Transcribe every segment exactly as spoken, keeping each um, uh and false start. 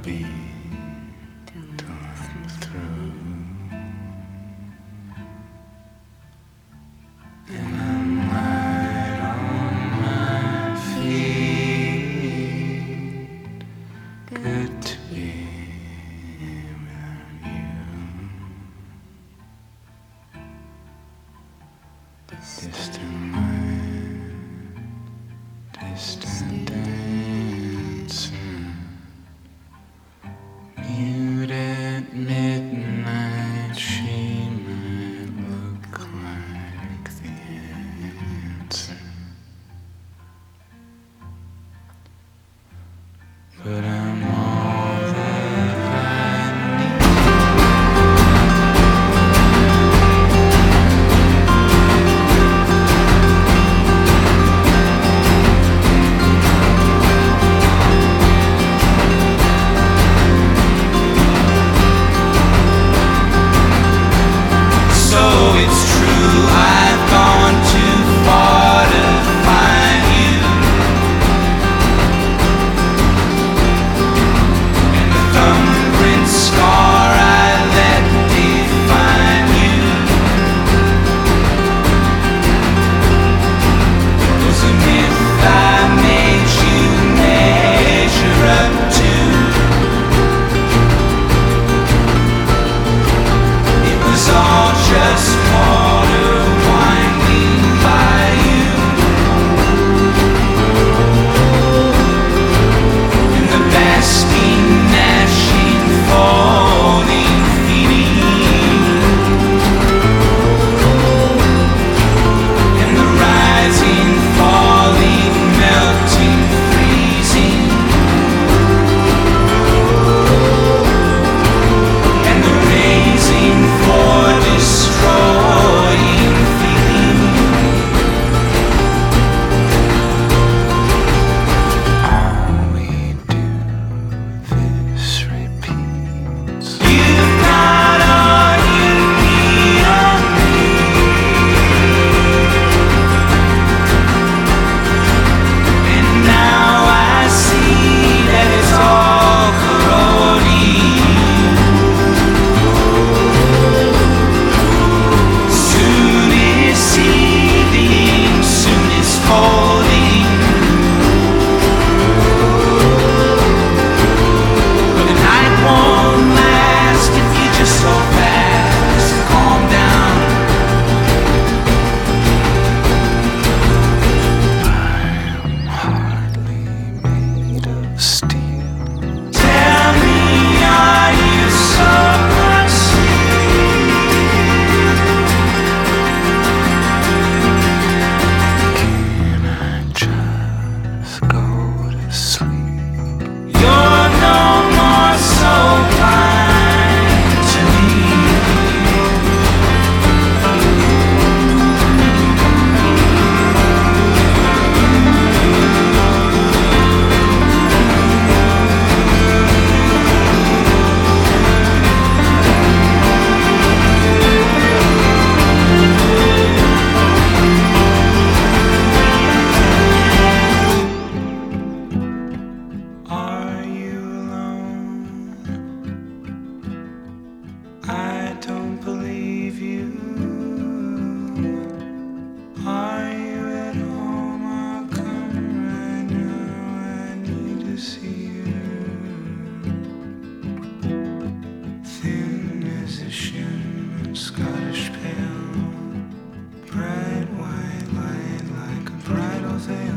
be till I'm through. And I'm right on my feet. Good to be without you. Distant mind, distant dancing. Mute at midnight, she might look like the answer. But I'm all that I need. So it's true, I've gone too far to find you. And the thumbprint scar I let define you was a myth I made you measure up to. It was all just water winding by you, and the basking, gnashing, falling, feeding, and the rising, falling, melting, freezing, and the raising for destroying feeling. All we do, this repeats. You've got all you need on me, and now I see that it's all corroding. Soon is seething, soon is folding. But the night won't last if you just so fast calm down. I'm hardly made of steel. Tell me, are you so Can I just go to sleep? You're no more so blind to me. Are you alone? I don't believe you. Are you at home? I'll come right now. I need to see you. Thin as a shim, Scottish pale, bright white light like a bridal veil.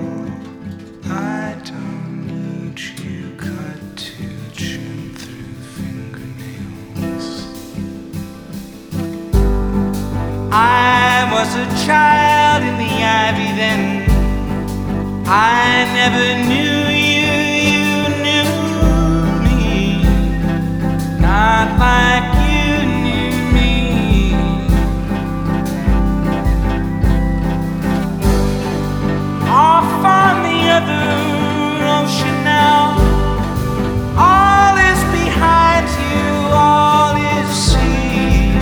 I don't need you cut to trim through fingernails. I was a child in the ivy then. I never knew you, you knew me, not like you knew me. Off on the other ocean now, all is behind you, all is seen.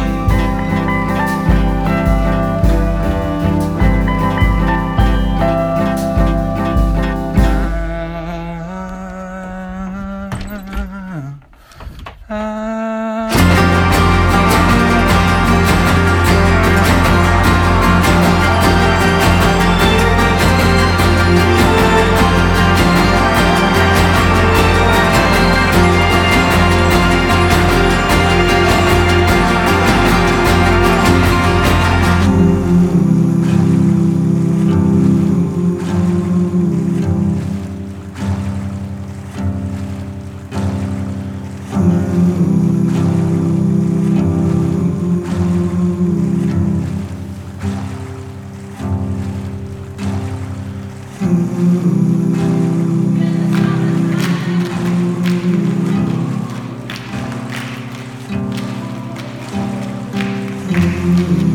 you.